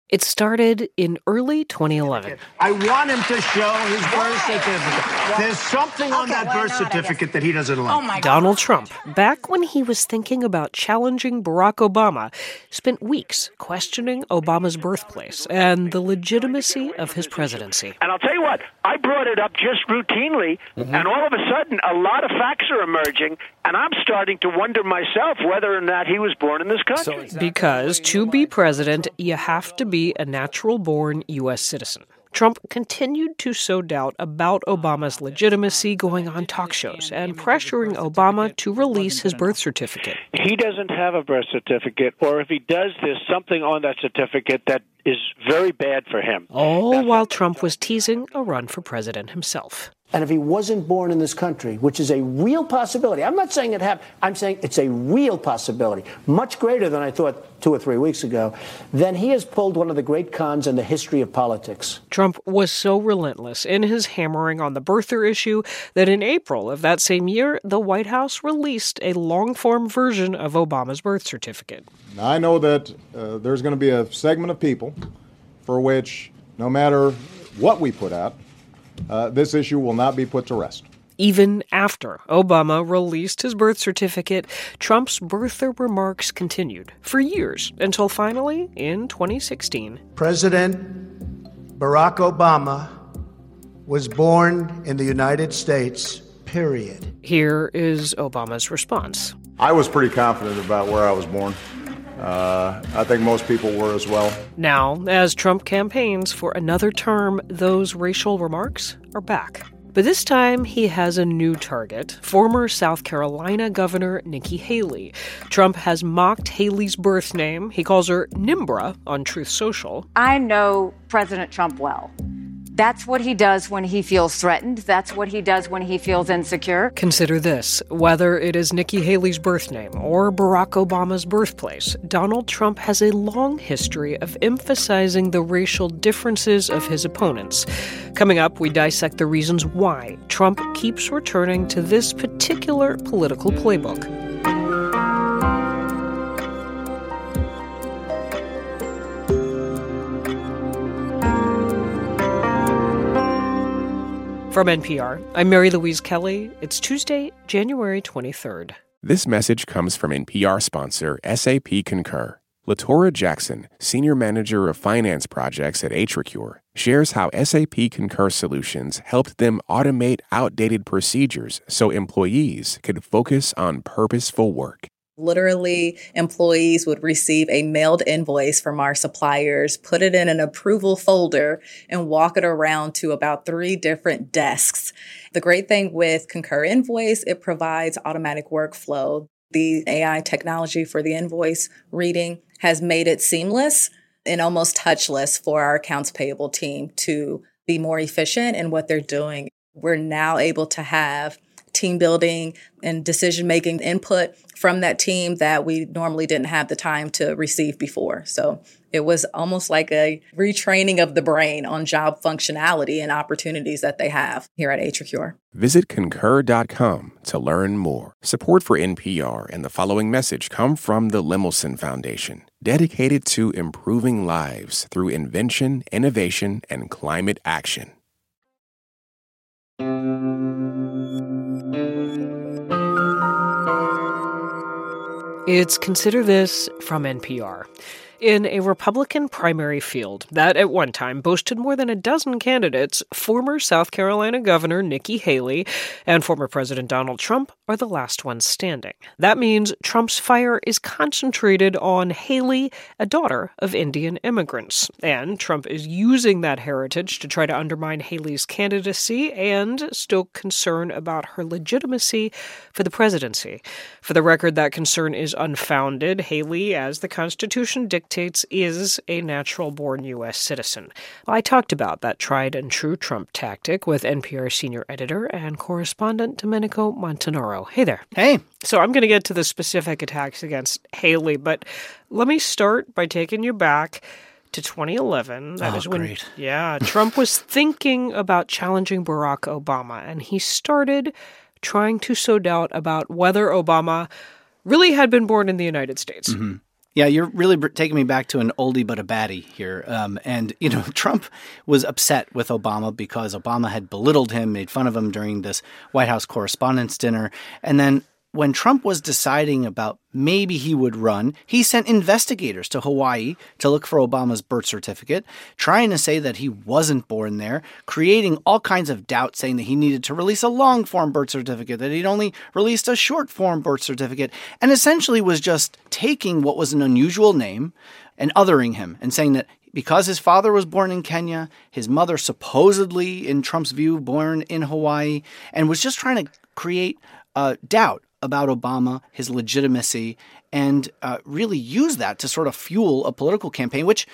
It started in early 2011. I want him to show his birth certificate. There's something on that birth certificate that he doesn't like. Oh my Donald Trump, back when he was thinking about challenging Barack Obama, spent weeks questioning Obama's birthplace and the legitimacy of his presidency. And I'll tell you what, I brought it up just routinely, and all of a sudden, a lot of facts are emerging, and I'm starting to wonder myself whether or not he was born in this country. Because to be president, you have to be a natural-born U.S. citizen. Trump continued to sow doubt about Obama's legitimacy, going on talk shows and pressuring Obama to release his birth certificate. He doesn't have a birth certificate, or if he does, there's something on that certificate that is very bad for him. All while Trump was teasing a run for president himself. And if he wasn't born in this country, which is a real possibility, I'm not saying it happened, I'm saying it's a real possibility, much greater than I thought 2 or 3 weeks ago, then he has pulled one of the great cons in the history of politics. Trump was so relentless in his hammering on the birther issue that in April of that same year, the White House released a long-form version of Obama's birth certificate. Now, I know that there's going to be a segment of people for which, no matter what we put out, this issue will not be put to rest. Even after Obama released his birth certificate, Trump's birther remarks continued for years until finally, in 2016, President Barack Obama was born in the United States, period. Here is Obama's response. I was pretty confident about where I was born. I think most people were as well. Now, as Trump campaigns for another term, those racial remarks are back. But this time, he has a new target, former South Carolina Governor Nikki Haley. Trump has mocked Haley's birth name. He calls her Nimbra on Truth Social. I know President Trump well. That's what he does when he feels threatened. That's what he does when he feels insecure. Consider this. Whether it is Nikki Haley's birth name or Barack Obama's birthplace, Donald Trump has a long history of emphasizing the racial differences of his opponents. Coming up, we dissect the reasons why Trump keeps returning to this particular political playbook. From NPR, I'm Mary Louise Kelly. It's Tuesday, January 23rd. This message comes from NPR sponsor SAP Concur. LaTora Jackson, Senior Manager of Finance Projects at AtriCure, shares how SAP Concur Solutions helped them automate outdated procedures so employees could focus on purposeful work. Literally, employees would receive a mailed invoice from our suppliers, put it in an approval folder, and walk it around to about 3 different desks. The great thing with Concur Invoice, it provides automatic workflow. The AI technology for the invoice reading has made it seamless and almost touchless for our accounts payable team to be more efficient in what they're doing. We're now able to have team building and decision-making input from that team that we normally didn't have the time to receive before. So it was almost like a retraining of the brain on job functionality and opportunities that they have here at AtriCure. Visit concur.com to learn more. Support for NPR and the following message come from the Lemelson Foundation, dedicated to improving lives through invention, innovation, and climate action. It's Consider This from NPR. In a Republican primary field that at one time boasted more than a dozen candidates, former South Carolina Governor Nikki Haley and former President Donald Trump are the last ones standing. That means Trump's fire is concentrated on Haley, a daughter of Indian immigrants. And Trump is using that heritage to try to undermine Haley's candidacy and stoke concern about her legitimacy for the presidency. For the record, that concern is unfounded. Haley, as the Constitution dictates, is a natural-born U.S. citizen. I talked about that tried-and-true Trump tactic with NPR senior editor and correspondent Domenico Montanaro. Hey there. Hey. So I'm going to get to the specific attacks against Haley, but let me start by taking you back to 2011. That is when, great. Yeah, Trump was thinking about challenging Barack Obama, and he started trying to sow doubt about whether Obama really had been born in the United States. Mm-hmm. Yeah, you're really taking me back to an oldie but a baddie here. Trump was upset with Obama because Obama had belittled him, made fun of him during this White House Correspondents' Dinner. And then when Trump was deciding about maybe he would run, he sent investigators to Hawaii to look for Obama's birth certificate, trying to say that he wasn't born there, creating all kinds of doubt, saying that he needed to release a long-form birth certificate, that he'd only released a short-form birth certificate, and essentially was just taking what was an unusual name and othering him and saying that because his father was born in Kenya, his mother supposedly, in Trump's view, born in Hawaii, and was just trying to create doubt about Obama, his legitimacy, and really use that to sort of fuel a political campaign, which,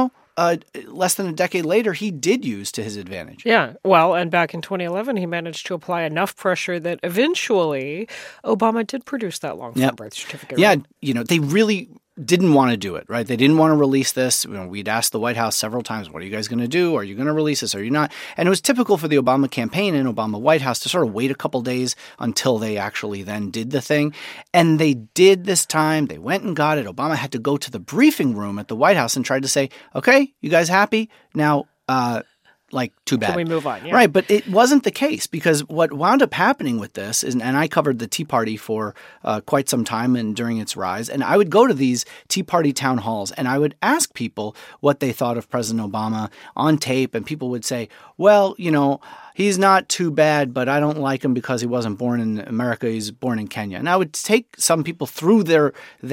less than a decade later, he did use to his advantage. Yeah. Well, and back in 2011, he managed to apply enough pressure that eventually Obama did produce that long-form birth certificate. Yeah. Right? They really didn't want to do it, right? They didn't want to release this. We'd asked the White House several times, what are you guys going to do? Are you going to release this? Are you not? And it was typical for the Obama campaign and Obama White House to sort of wait a couple days until they actually then did the thing. And they did this time. They went and got it. Obama had to go to the briefing room at the White House and tried to say, okay, you guys happy? Now, too bad. Can we move on? Yeah. Right, but it wasn't the case because what wound up happening with this is, and I covered the Tea Party for quite some time and during its rise, and I would go to these Tea Party town halls and I would ask people what they thought of President Obama on tape, and people would say, well, he's not too bad, but I don't like him because he wasn't born in America. He's born in Kenya. And I would take some people through their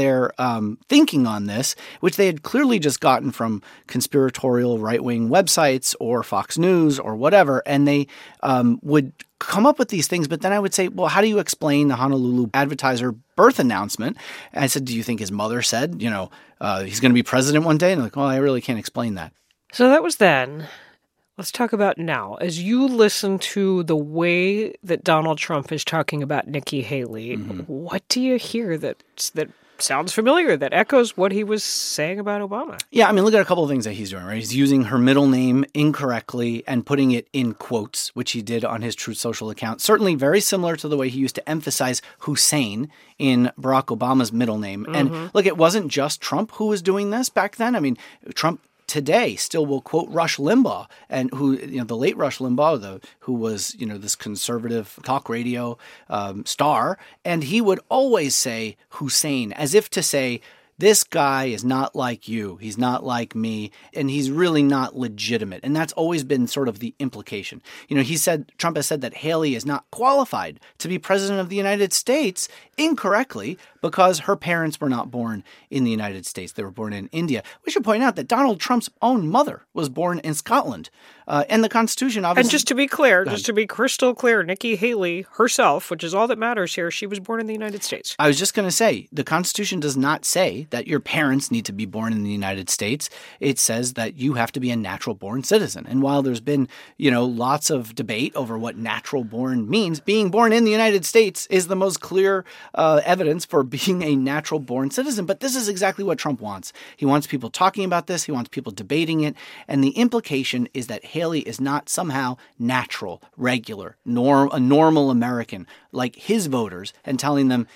thinking on this, which they had clearly just gotten from conspiratorial right-wing websites or Fox News or whatever. And they would come up with these things. But then I would say, well, how do you explain the Honolulu Advertiser birth announcement? And I said, do you think his mother said, he's going to be president one day? And they're like, well, I really can't explain that. So that was then. Let's talk about now. As you listen to the way that Donald Trump is talking about Nikki Haley, what do you hear that sounds familiar, that echoes what he was saying about Obama? Yeah, look at a couple of things that he's doing, right? He's using her middle name incorrectly and putting it in quotes, which he did on his Truth Social account. Certainly very similar to the way he used to emphasize Hussein in Barack Obama's middle name. And look, it wasn't just Trump who was doing this back then. Trump today still will quote Rush Limbaugh, and who, the late Rush Limbaugh, who was, this conservative talk radio star, and he would always say Hussein as if to say, this guy is not like you. He's not like me. And he's really not legitimate. And that's always been sort of the implication. Trump has said that Haley is not qualified to be president of the United States incorrectly because her parents were not born in the United States. They were born in India. We should point out that Donald Trump's own mother was born in Scotland. And the Constitution obviously... And just to be clear, just to be crystal clear, Nikki Haley herself, which is all that matters here, she was born in the United States. I was just going to say, the Constitution does not say that your parents need to be born in the United States. It says that you have to be a natural-born citizen. And while there's been, lots of debate over what natural-born means, being born in the United States is the most clear evidence for being a natural-born citizen. But this is exactly what Trump wants. He wants people talking about this. He wants people debating it. And the implication is that Haley is not somehow natural, regular, a normal American like his voters, and telling them,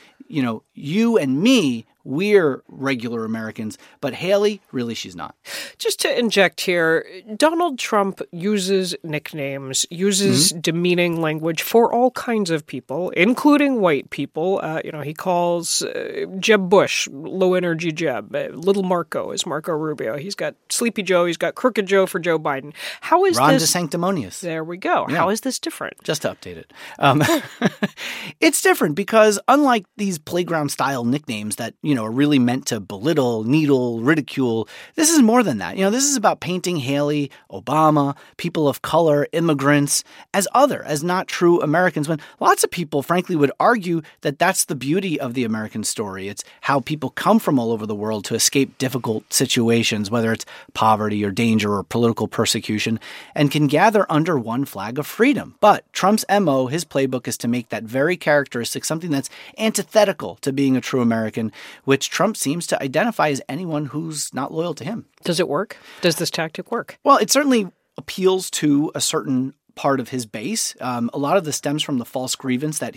you and me, we're regular Americans, but Haley, really, she's not. Just to inject here, Donald Trump uses nicknames, uses demeaning language for all kinds of people, including white people. He calls Jeb Bush low-energy Jeb. Little Marco is Marco Rubio. He's got Sleepy Joe. He's got Crooked Joe for Joe Biden. How is Ron this? DeSanctimonious. There we go. Yeah. How is this different? Just to update it. It's different because unlike these playground-style nicknames that, are really meant to belittle, needle, ridicule, this is more than that. This is about painting Haley, Obama, people of color, immigrants as not true Americans, when lots of people, frankly, would argue that that's the beauty of the American story. It's how people come from all over the world to escape difficult situations, whether it's poverty or danger or political persecution, and can gather under one flag of freedom. But Trump's MO, his playbook, is to make that very characteristic something that's antithetical to being a true American, which Trump seems to identify as anyone who's not loyal to him. Does it work? Does this tactic work? Well, it certainly appeals to a certain part of his base. A lot of this stems from the false grievance that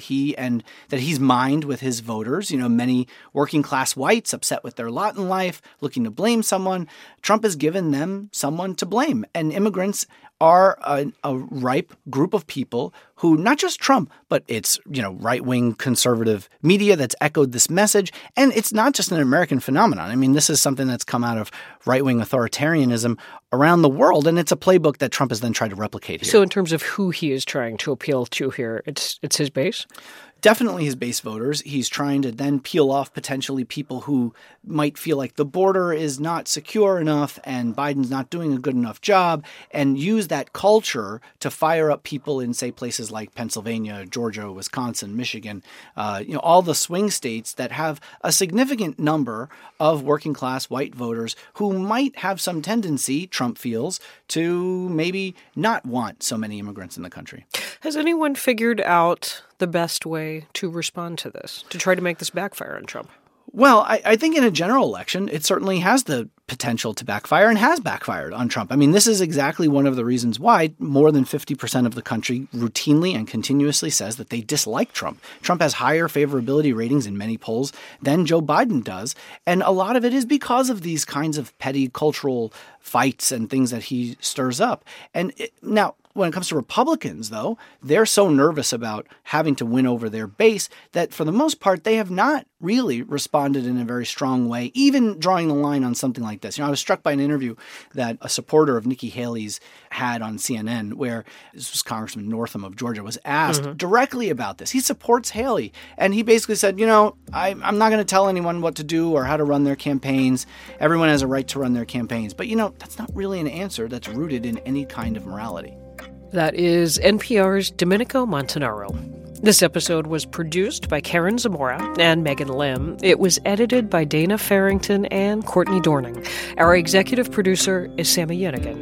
he's mined with his voters. Many working class whites upset with their lot in life, looking to blame someone. Trump has given them someone to blame. And immigrants are a ripe group of people who, not just Trump, but it's, right-wing conservative media that's echoed this message. And it's not just an American phenomenon. I mean, this is something that's come out of right-wing authoritarianism around the world, and it's a playbook that Trump has then tried to replicate here. So in terms of who he is trying to appeal to here, it's his base? Definitely his base voters. He's trying to then peel off potentially people who might feel like the border is not secure enough and Biden's not doing a good enough job, and use that culture to fire up people in, say, places like Pennsylvania, Georgia, Wisconsin, Michigan, all the swing states that have a significant number of working class white voters who might have some tendency, Trump feels, to maybe not want so many immigrants in the country. Has anyone figured out the best way to respond to this, to try to make this backfire on Trump? Well, I think in a general election, it certainly has the potential to backfire and has backfired on Trump. I mean, this is exactly one of the reasons why more than 50% of the country routinely and continuously says that they dislike Trump. Trump has higher favorability ratings in many polls than Joe Biden does. And a lot of it is because of these kinds of petty cultural fights and things that he stirs up. And now, when it comes to Republicans, though, they're so nervous about having to win over their base that for the most part, they have not really responded in a very strong way, even drawing the line on something like this. I was struck by an interview that a supporter of Nikki Haley's had on CNN, where this was Congressman Northam of Georgia, was asked directly about this. He supports Haley, and he basically said, I'm not going to tell anyone what to do or how to run their campaigns. Everyone has a right to run their campaigns. But, that's not really an answer that's rooted in any kind of morality. That is NPR's Domenico Montanaro. This episode was produced by Karen Zamora and Megan Lim. It was edited by Dana Farrington and Courtney Dorning. Our executive producer is Sammy Yenigan.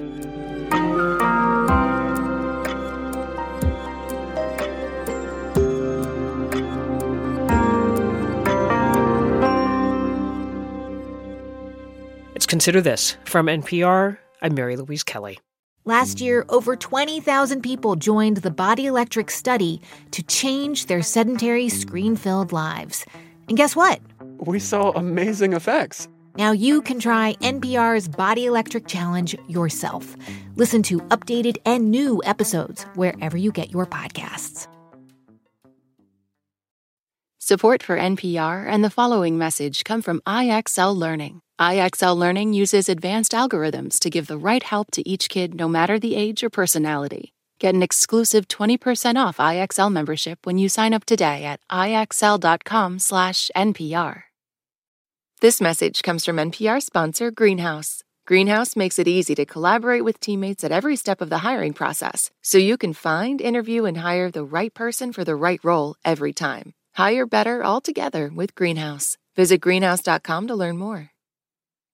It's Consider This from NPR. I'm Mary Louise Kelly. Last year, over 20,000 people joined the Body Electric study to change their sedentary, screen-filled lives. And guess what? We saw amazing effects. Now you can try NPR's Body Electric Challenge yourself. Listen to updated and new episodes wherever you get your podcasts. Support for NPR and the following message come from IXL Learning. IXL Learning uses advanced algorithms to give the right help to each kid, no matter the age or personality. Get an exclusive 20% off IXL membership when you sign up today at IXL.com/NPR. This message comes from NPR sponsor Greenhouse. Greenhouse makes it easy to collaborate with teammates at every step of the hiring process, so you can find, interview, and hire the right person for the right role every time. Hire better all together with Greenhouse. Visit greenhouse.com to learn more.